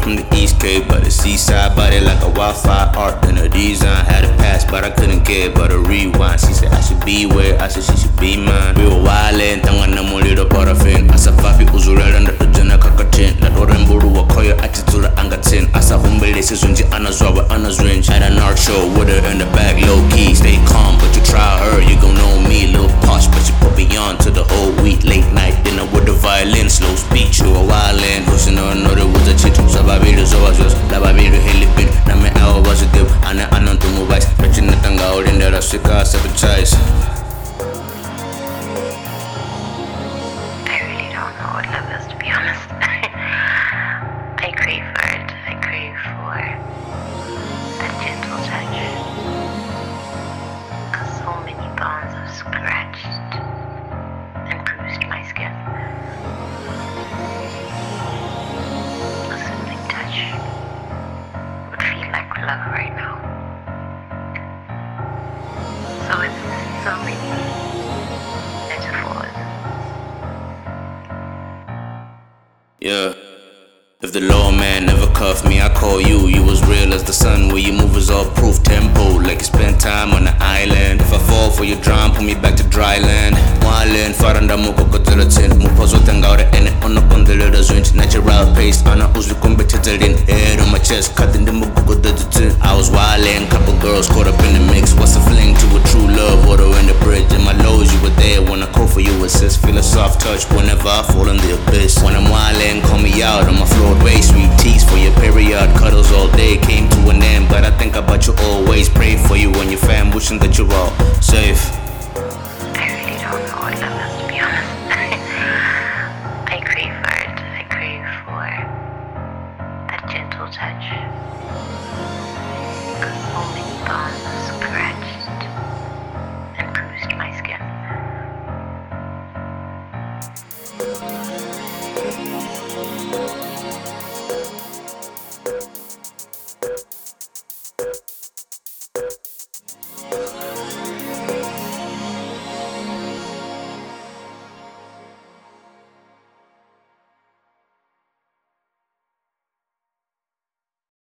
from the East Cape, but the seaside body like a Wi-Fi art in a design. Had a pass, but I couldn't get but a rewind. She said I should be where, I said she should be mine. We were wildin', tangana muliro paraffin. Asa fafi uzurela ndajana kakatin. Nadora mburu wakoyo attitude angatin. Asa humbele sizunji anazwawa anazwinch. At an art show with her in the back, low key. Stay calm, but you try her, you gon' know me. Little posh, but you put me on to the whole week. Late night dinner with the violin, slow speech. You a wildin', who's another was a chit. Sababiru zoazos, lababiru helipin. Name awa was a dip, ana anon to move ice. Rachina tanga out in the Rashika, seven choice. I really don't know what love is, to be honest. I crave for it. I crave for that gentle touch. So many bones have scratched and bruised my skin. A soothing touch would feel like love right now. So it's so many metaphors. Yeah. If the law man never cuffed me, I call you. You was real as the sun, where you move is all proof tempo. Like you spent time on the island. If I fall for your drum, pull me back to dry land. Wildin', faranda muko kotelatin. Mupozo tangaure ene ono kondelera zwinch. Natural pace, ana uzwi kumbe tetelin. Head on my chest, cutting the muko dedutin. I was wildin', couple girls caught up in the mix. What's a fling to a true love? Water in the bridge. In my lows, you were there when I call for you assist. Feel a soft touch whenever I fall in the abyss. When I'm wildin', call me out on my floor. Way sweet teas for your period, cuddles all day came to an end, but I think about you always. Pray for you and your fam, wishing that you're all